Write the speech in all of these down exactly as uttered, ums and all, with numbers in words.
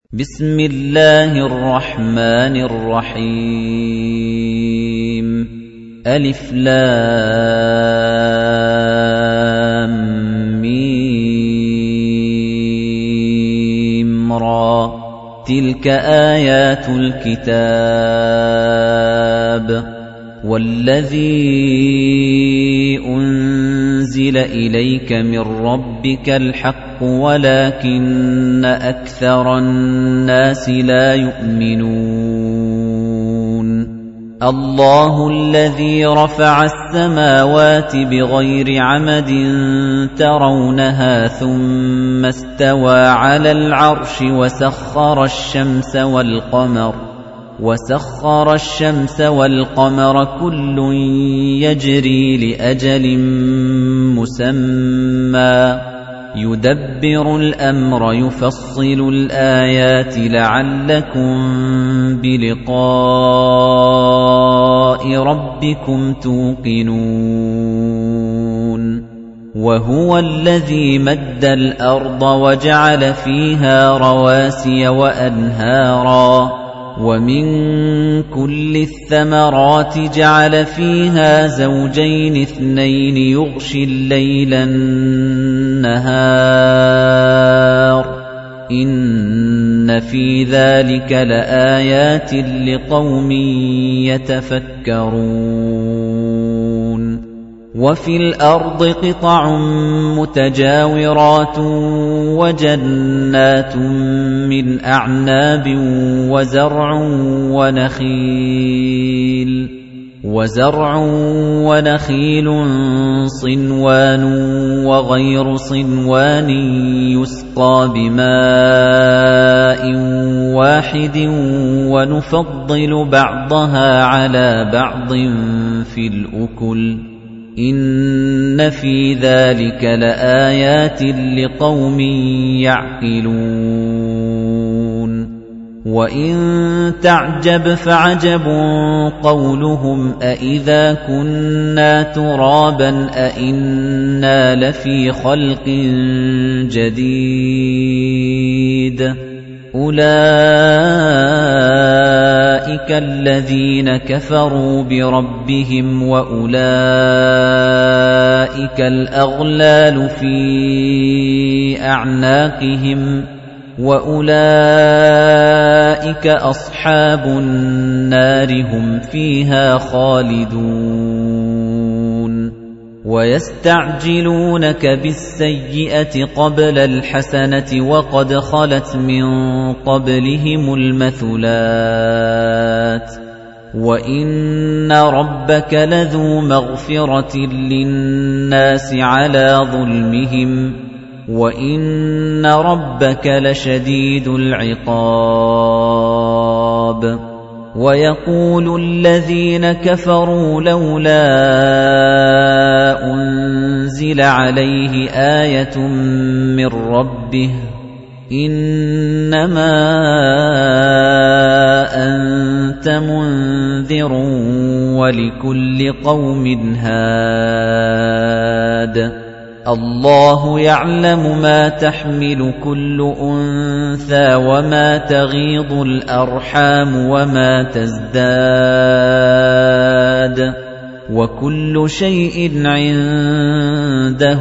بسم الله الرحمن الرحيم ألف لام ميم را تلك آيات الكتاب والذي أنزل إليك من ربك الحق ولكن أكثر الناس لا يؤمنون الله الذي رفع السماوات بغير عمد ترونها ثم استوى على العرش وسخر الشمس والقمر وَسَخَّرَ الشَّمْسَ وَالْقَمَرَ كُلٌّ يَجْرِي لِأَجَلٍ مُّسَمًّى يُدَبِّرُ الْأَمْرَ يُفَصِّلُ الْآيَاتِ لَعَلَّكُم بِلِقَاءِ رَبِّكُمْ تُوقِنُونَ وَهُوَ الَّذِي مَدَّ الْأَرْضَ وَجَعَلَ فِيهَا رَوَاسِيَ وَأَنْهَارًا وَمِن كُلِّ الثَّمَرَاتِ جَعَلَ فِيهَا زَوْجَيْنِ اثْنَيْنِ يُغْشِي اللَّيْلَ النَّهَارَ إِنَّ فِي ذَلِكَ لَآيَاتٍ لِقَوْمٍ يَتَفَكَّرُونَ وَفِي الْأَرْضِ قِطَعٌ مُتَجَاوِرَاتٌ وَجَنَّاتٌ مِّنْ أَعْنَابٍ وَزَرْعٌ وَنَخِيلٌ وَزَرْعٌ وَنَخِيلٌ صِنْوَانٌ وَغَيْرُ صِنْوَانٍ يُسْقَىٰ بِمَاءٍ وَاحِدٍ وَنُفَضِّلُ بَعْضَهَا عَلَىٰ بَعْضٍ فِي الْأُكُلِ إِنَّ فِي ذَلِكَ لَآيَاتٍ لِقَوْمٍ يَعْقِلُونَ وَإِن تَعْجَبْ فَعَجَبٌ قَوْلُهُمْ أَإِذَا كُنَّا تُرَابًا أَإِنَّا لَفِي خَلْقٍ جَدِيدٍ أُولَئِكَ الَّذِينَ كَفَرُوا بِرَبِّهِمْ وَأُولَئِكَ الْأَغْلَالُ فِي أَعْنَاقِهِمْ وَأُولَئِكَ أَصْحَابُ النَّارِ هُمْ فِيهَا خَالِدُونَ وَيَسْتَعْجِلُونَكَ بِالسَّيِّئَةِ قَبْلَ الْحَسَنَةِ وَقَدْ خَلَتْ مِن قَبْلِهِمُ الْمَثُلَاتُ وَإِنَّ رَبَّكَ لَذُو مَغْفِرَةٍ لِّلنَّاسِ عَلَىٰ ظُلْمِهِمْ وَإِنَّ رَبَّكَ لَشَدِيدُ الْعِقَابِ وَيَقُولُ الَّذِينَ كَفَرُوا لَوْلَا أُنزِلَ عَلَيْهِ آيَةٌ مِّن رَّبِّهِ إِنَّمَا أَنتَ مُنذِرٌ وَلِكُلِّ قَوْمٍ هَادٍ الله يعلم ما تحمل كل أنثى وما تغيض الأرحام وما تزداد وكل شيء عنده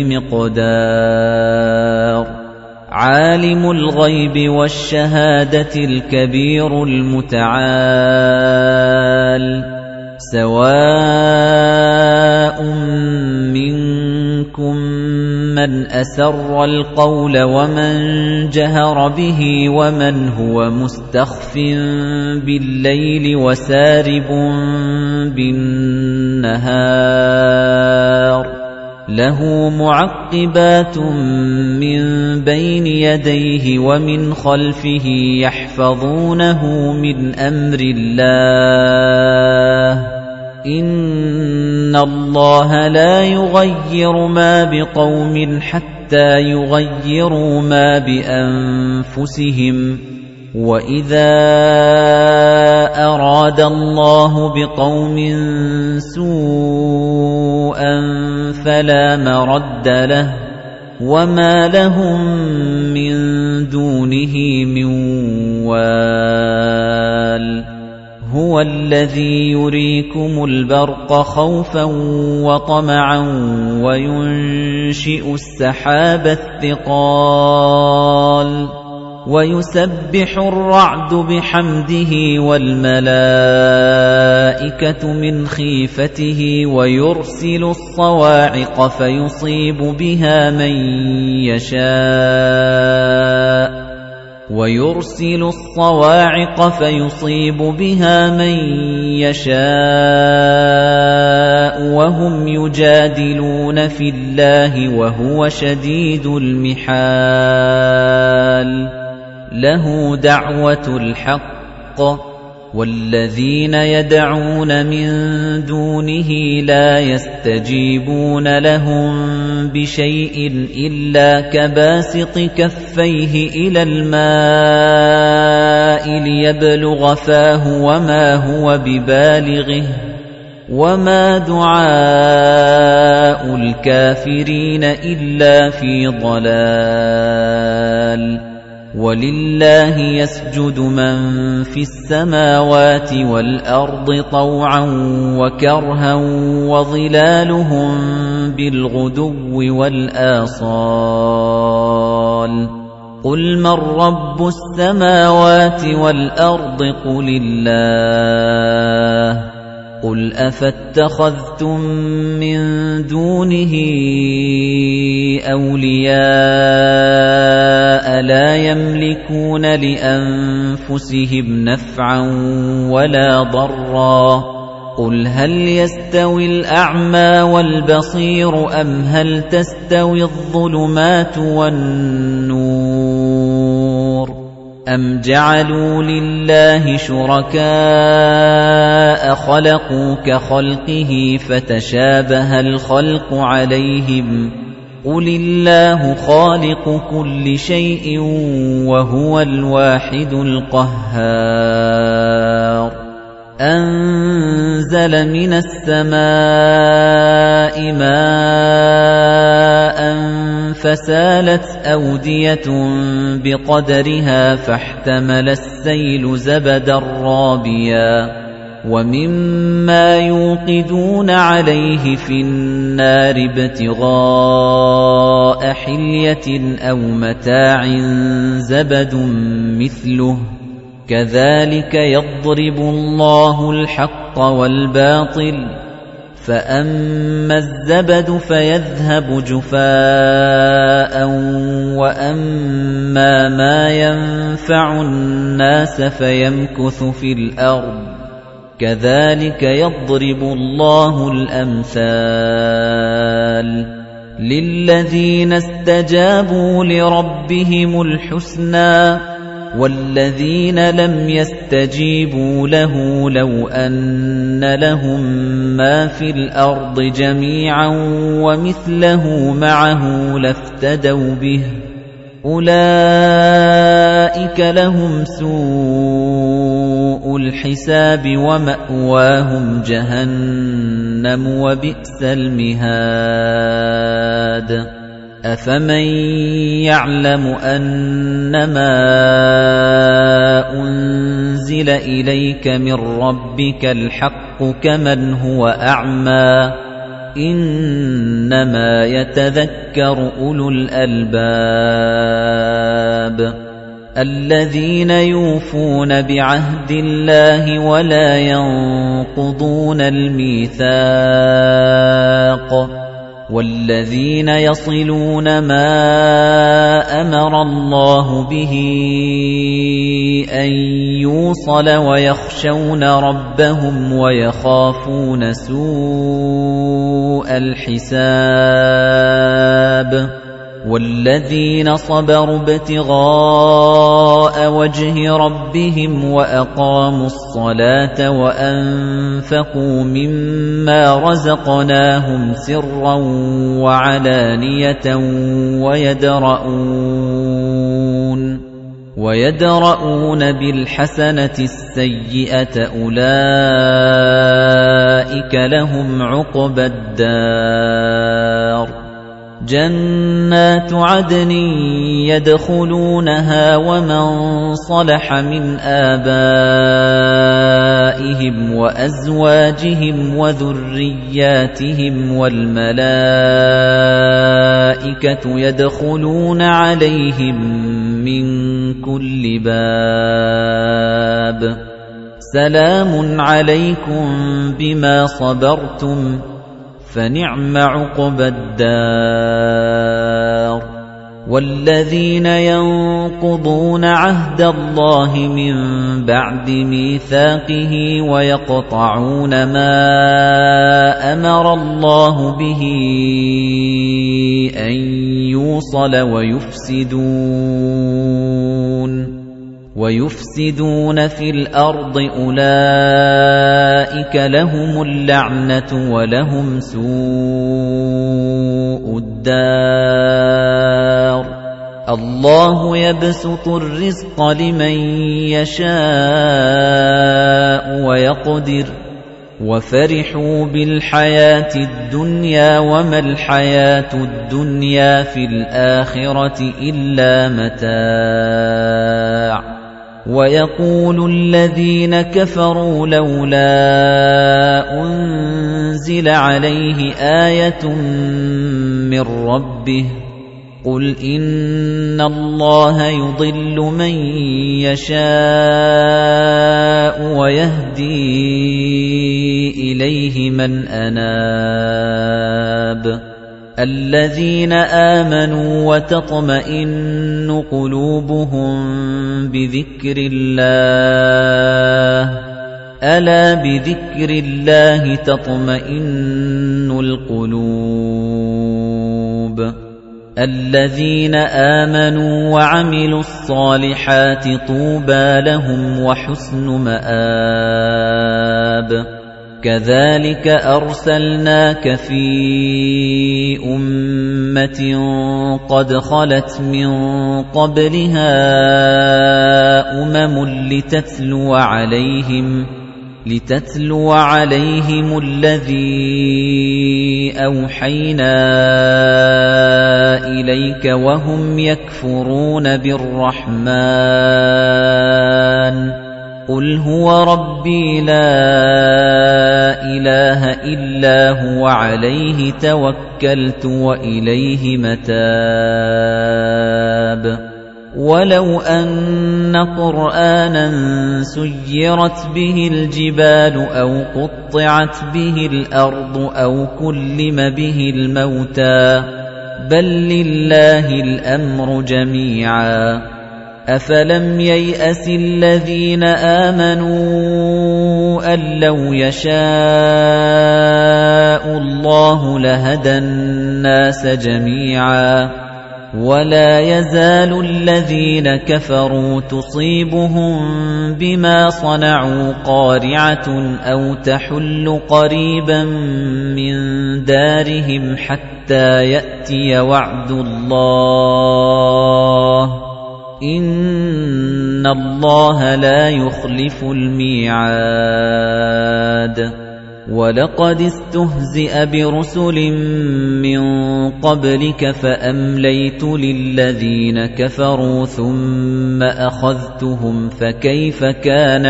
بمقدار عالم الغيب والشهادة الكبير المتعال سواء منكم من أسر القول ومن جهر به ومن هو مستخف بالليل وسارب بالنهار له معقبات من بين يديه ومن خلفه يحفظونه من أمر الله إِنَّ اللَّهَ لَا يُغَيِّرُ مَا بِقَوْمٍ حَتَّى يُغَيِّرُوا مَا بِأَنفُسِهِمْ وَإِذَا أَرَادَ اللَّهُ بِقَوْمٍ سُوءًا فَلَا مَرَدَّ لَهُ وَمَا لَهُم مِّن دُونِهِ مِن وَالٍ هُوَ الَّذِي يُرِيكُمُ الْبَرْقَ خَوْفًا وَطَمَعًا وَيُنشِئُ السَّحَابَ الثِّقَالَ وَيُسَبِّحُ الرَّعْدُ بِحَمْدِهِ وَالْمَلَائِكَةُ مِنْ خِيفَتِهِ وَيُرْسِلُ الصَّوَاعِقَ فَيُصِيبُ بِهَا مَن يَشَاءُ وَيُرْسِلُ الصَّوَاعِقَ فَيُصِيبُ بِهَا مَن يَشَاءُ وَهُمْ يُجَادِلُونَ فِي اللَّهِ وَهُوَ شَدِيدُ الْمِحَالِ لَهُ دَعْوَةُ الْحَقِّ وَالَّذِينَ يَدْعُونَ مِن دُونِهِ لَا يَسْتَجِيبُونَ لَهُم بِشَيْءٍ إِلَّا كَبَاسِطِ كَفَّيْهِ إِلَى الْمَاءِ لِيَبْلُغَ فَاهُ وَمَا هُوَ بِبَالِغِهِ وَمَا دُعَاءُ الْكَافِرِينَ إِلَّا فِي ضَلَالٍ وَلِلَّهِ يَسْجُدُ مَن فِي السَّمَاوَاتِ وَالْأَرْضِ طَوْعًا وَكَرْهًا وَظِلَالُهُم بِالْغُدُوِّ وَالْآصَالِ قُلْ مَن رَّبُّ السَّمَاوَاتِ وَالْأَرْضِ قُلِ اللَّهُ قُلْ أَفَاتَّخَذْتُم مِّن دُونِهِ أَوْلِيَاءَ لَا يَمْلِكُونَ لِأَنفُسِهِمْ نَفْعًا وَلَا ضَرًّا قُلْ هَلْ يَسْتَوِي الْأَعْمَى وَالْبَصِيرُ أَمْ هَلْ تَسْتَوِي الظُّلُمَاتُ وَالنُّورُ أَمْ جَعَلُوا لِلَّهِ شُرَكَاءَ خَلَقُوا كَخَلْقِهِ فَتَشَابَهَ الْخَلْقُ عَلَيْهِمْ قُلِ اللَّهُ خَالِقُ كُلِّ شَيْءٍ وَهُوَ الْوَاحِدُ الْقَهَّارُ أَنزَلَ مِنَ السَّمَاءِ مَاءً فَسَالَتْ أَوْدِيَةٌ بِقَدَرِهَا فَاحْتَمَلَ السَّيْلُ زَبَدًا رَّابِيًا وَمِمَّا يُوقِدُونَ عَلَيْهِ فِي النَّارِ ابْتِغَاءَ حِلْيَةٍ أَوْ مَتَاعٍ زَبَدٌ مِّثْلُهُ كَذَلِكَ يَضْرِبُ اللَّهُ الْحَقَّ وَالْبَاطِلَ فَأَمَّا الزَّبَدُ فَيَذْهَبُ جُفَاءً وَأَمَّا مَا يَنفَعُ النَّاسَ فَيَمْكُثُ فِي الْأَرْضِ كَذَلِكَ يَضْرِبُ اللَّهُ الْأَمْثَالَ لِلَّذِينَ اسْتَجَابُوا لِرَبِّهِمُ الْحُسْنَى وَالَّذِينَ لَمْ يَسْتَجِيبُوا لَهُ لَوْ أَنَّ لَهُم مَّا فِي الْأَرْضِ جَمِيعًا وَمِثْلَهُ مَعَهُ لَافْتَدَوْا بِهِ أُولَئِكَ لَهُمْ سُوءُ الْحِسَابِ وَمَأْوَاهُمْ جَهَنَّمُ وَبِئْسَ الْمِهَادُ أَفَمَن يَعْلَمُ أَنَّمَا أُنزِلَ إِلَيْكَ مِن رَّبِّكَ الْحَقُّ كَمَنْ هُوَ أَعْمَىٰ إِنَّمَا يَتَذَكَّرُ أُولُو الْأَلْبَابِ الَّذِينَ يُوفُونَ بِعَهْدِ اللَّهِ وَلَا يَنقُضُونَ الْمِيثَاقَ وَالَّذِينَ يَصِلُونَ مَا أَمَرَ اللَّهُ بِهِ أَن يُوصَلَ وَيَخْشَوْنَ رَبَّهُمْ وَيَخَافُونَ سُوءَ الْحِسَابِ وَالَّذِينَ صَبَرُوا ابْتِغَاءَ وَجْهِ رَبِّهِمْ وَأَقَامُوا الصَّلَاةَ وَأَنفَقُوا مِمَّا رَزَقْنَاهُمْ سِرًّا وَعَلَانِيَةً وَيَدْرَؤُونَ وَيَدْرَؤُونَ بِالْحَسَنَةِ السَّيِّئَةَ أُولَئِكَ لَهُمْ عُقْبَى الدَّارِ جَنَّاتُ عَدْنٍ يَدْخُلُونَهَا وَمَن صَلَحَ مِنْ آبَائِهِمْ وَأَزْوَاجِهِمْ وَذُرِّيَّاتِهِمْ وَالْمَلَائِكَةُ يَدْخُلُونَ عَلَيْهِمْ مِنْ كُلِّ بَابٍ سَلَامٌ عَلَيْكُمْ بِمَا صَبَرْتُمْ فَنِعْمَ عُقْبَى الدَّارِ وَالَّذِينَ يَنقُضُونَ عَهْدَ اللَّهِ مِن بَعْدِ مِيثَاقِهِ وَيَقْطَعُونَ مَا أَمَرَ اللَّهُ بِهِ أَن يُوصَلَ وَيُفْسِدُونَ وَيُفْسِدُونَ فِي الْأَرْضِ أُولَئِكَ لَهُمُ اللَّعْنَةُ وَلَهُمْ سُوءُ الدَّارِ اللَّهُ يَبْسُطُ الرِّزْقَ لِمَن يَشَاءُ وَيَقْدِرُ وَفَرِحُوا بِالْحَيَاةِ الدُّنْيَا وَمَا الْحَيَاةُ الدُّنْيَا فِي الْآخِرَةِ إِلَّا مَتَاعٌ وَيَقُولُ الَّذِينَ كَفَرُوا لَوْلَا أُنْزِلَ عَلَيْهِ آيَةٌ مِّن رَّبِّهِ قُلْ إِنَّ اللَّهَ يُضِلُّ مَن يَشَاءُ وَيَهْدِي إِلَيْهِ مَنْ أَنَابَ الَّذِينَ آمَنُوا وَتَطْمَئِنُّ قُلُوبُهُم بِذِكْرِ اللَّهِ أَلَا بِذِكْرِ اللَّهِ تَطْمَئِنُّ الْقُلُوبُ الَّذِينَ آمَنُوا وَعَمِلُوا الصَّالِحَاتِ طُوبَى لَهُمْ وَحُسْنُ مَآبٍ كَذَلِكَ أَرْسَلْنَاكَ فِي أُمَّةٍ قَدْ خَلَتْ مِن قَبْلِهَا أُمَمٌ لِتَتْلُوَ عَلَيْهِمْ لِتَتْلُوَ عَلَيْهِمُ الَّذِي أَوْحَيْنَا إِلَيْكَ وَهُمْ يَكْفُرُونَ بِالرَّحْمَنِ قُلْ هُوَ رَبِّي لَا إِلَٰهَ إِلَّا هُوَ عَلَيْهِ تَوَكَّلْتُ وَإِلَيْهِ مَتَابِ وَلَوْ أَنَّ قُرْآنًا سُيِّرَتْ بِهِ الْجِبَالُ أَوْ قُطِّعَتْ بِهِ الْأَرْضُ أَوْ كُلِّمَ بِهِ الْمَوْتَىٰ بَل لِّلَّهِ الْأَمْرُ جَمِيعًا أَفَلَمْ يَيْأَسِ الَّذِينَ آمَنُوا أَن لَّوْ يَشَاءُ اللَّهُ لَهَدَى النَّاسَ جَمِيعًا وَلَا يَزَالُ الَّذِينَ كَفَرُوا تُصِيبُهُم بِمَا صَنَعُوا قَارِعَةٌ أَوْ تَحُلُّ قَرِيبًا مِّن دَارِهِمْ حَتَّىٰ يَأْتِيَ وَعْدُ اللَّهِ إِنَّ اللَّهَ لَا يُخْلِفُ الْمِيعَادَ وَلَقَدِ اسْتُهْزِئَ بِرُسُلٍ مِّن قَبْلِكَ فَأَمْلَيْتُ لِلَّذِينَ كَفَرُوا ثُمَّ أَخَذْتُهُمْ فَكَيْفَ كَانَ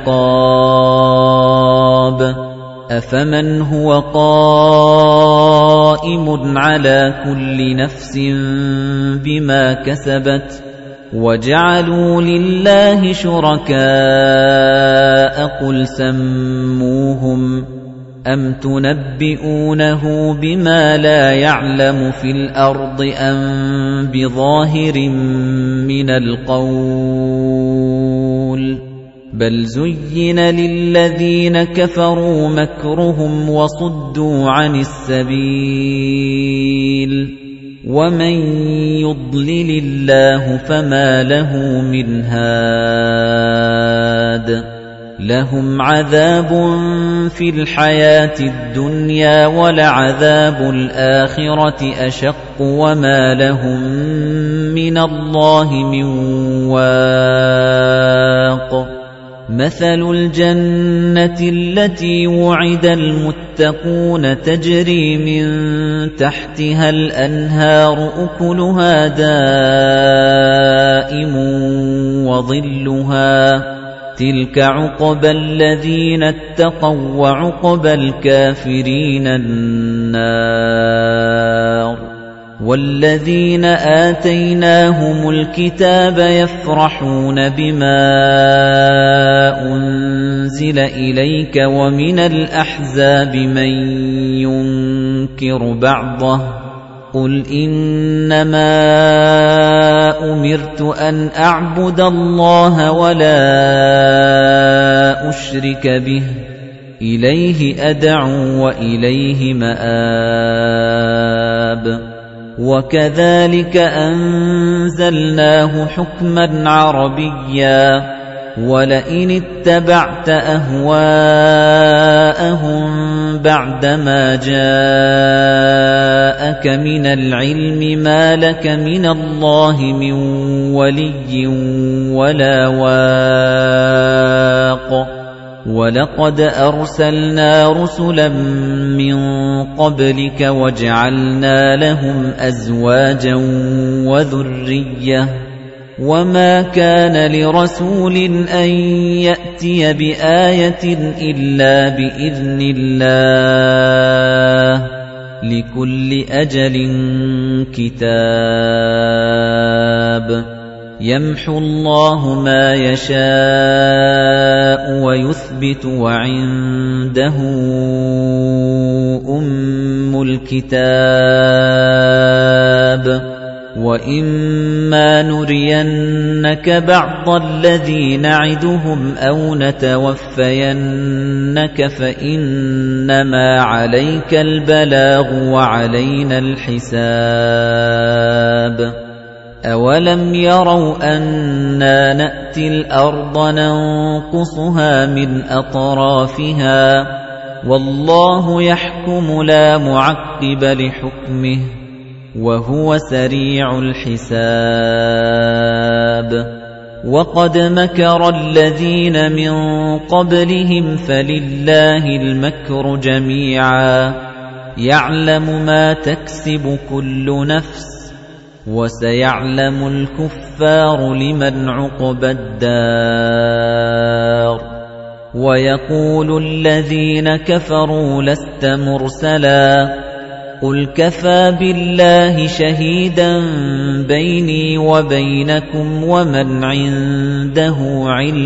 عِقَابِ أَفَمَنْ هُوَ قَائِمٌ عَلَى كُلِّ نَفْسٍ بِمَا كَسَبَتْ وَجَعَلُوا لِلَّهِ شُرَكَاءَ قُلْ سَمُّوهُمْ أَمْ تُنَبِّئُونَهُ بِمَا لَا يَعْلَمُ فِي الْأَرْضِ أَمْ بِظَاهِرٍ مِّنَ الْقَوْلِ بَلْ زُيِّنَ لِلَّذِينَ كَفَرُوا مَكْرُهُمْ وَصُدُّوا عَنِ السَّبِيلِ وَمَن يُضْلِلِ اللَّهُ فَمَا لَهُ مِنْ هَادٍ لَهُمْ عَذَابٌ فِي الْحَيَاةِ الدُّنْيَا وَلَعَذَابُ الْآخِرَةِ أَشَقُّ وَمَا لَهُم مِّنَ اللَّهِ مِن وَاقٍ مَثَلُ الْجَنَّةِ الَّتِي وُعِدَ الْمُتَّقُونَ تَجْرِي مِن تَحْتِهَا الْأَنْهَارُ أُكُلُهَا دَائِمٌ وَظِلُّهَا ۚ تِلْكَ عُقْبَى الَّذِينَ اتَّقَوا ۖ وَّعُقْبَى الْكَافِرِينَ النَّارُ. وَالَّذِينَ آتَيْنَاهُمُ الْكِتَابَ يَفْرَحُونَ بِمَا أُنزِلَ إِلَيْكَ ۖ وَمِنَ الْأَحْزَابِ مَن يُنكِرُ بَعْضَهُ ۚ قُلْ إِنَّمَا أُمِرْتُ أَنْ أَعْبُدَ اللَّهَ وَلَا أُشْرِكَ بِهِ ۚ إِلَيْهِ أَدْعُو وَإِلَيْهِ مَآبِ. وَكَذَلِكَ أَنزَلْنَاهُ حُكْمًا عَرَبِيًّا ۚ وَلَئِنِ اتَّبَعْتَ أَهْوَاءَهُم بَعْدَمَا جَاءَكَ مِنَ الْعِلْمِ مَا لَكَ مِنَ اللَّهِ مِن وَلِيٍّ وَلَا وَاقٍ. وَلَقَدْ أَرْسَلْنَا رُسُلًا مِّن قَبْلِكَ وَجَعَلْنَا لَهُمْ أَزْوَاجًا وَذُرِّيَّةً ۚ وَمَا كَانَ لِرَسُولٍ أَن يَأْتِيَ بِآيَةٍ إِلَّا بِإِذْنِ اللَّهِ ۗ لِكُلِّ أَجَلٍ كِتَابٌ. يَمْحُو اللَّهُ مَا يَشَاءُ وَيُثْبِتُ ۖ وَعِندَهُ أُمُّ الْكِتَابِ. وَإِمَّا نُرِيَنَّكَ بَعْضَ الَّذِي نَعِدُهُمْ أَوْ نَتَوَفَّيَنَّكَ فَإِنَّمَا عَلَيْكَ الْبَلَاغُ وَعَلَيْنَا الْحِسَابُ. أَوَلَمْ يَرَوْا أَنَّا نَأْتِي الْأَرْضَ نَنقُصُهَا مِنْ أَطْرَافِهَا ۚ وَاللَّهُ يَحْكُمُ لَا مُعَقِّبَ لِحُكْمِهِ ۚ وَهُوَ سَرِيعُ الْحِسَابِ. وَقَدْ مَكَرَ الَّذِينَ مِن قَبْلِهِمْ فَلِلَّهِ الْمَكْرُ جَمِيعًا ۖ يَعْلَمُ مَا تَكْسِبُ كُلُّ نَفْسٍ ۗ وَسَيَعْلَمُ الْكُفَّارُ لِمَنْ عُقْبَى الدَّارِ. وَيَقُولُ الَّذِينَ كَفَرُوا لَسْتَ مُرْسَلًا ۚ قُلْ كَفَىٰ بِاللَّهِ شَهِيدًا بَيْنِي وَبَيْنَكُمْ وَمَنْ عِندَهُ عِلْمٌ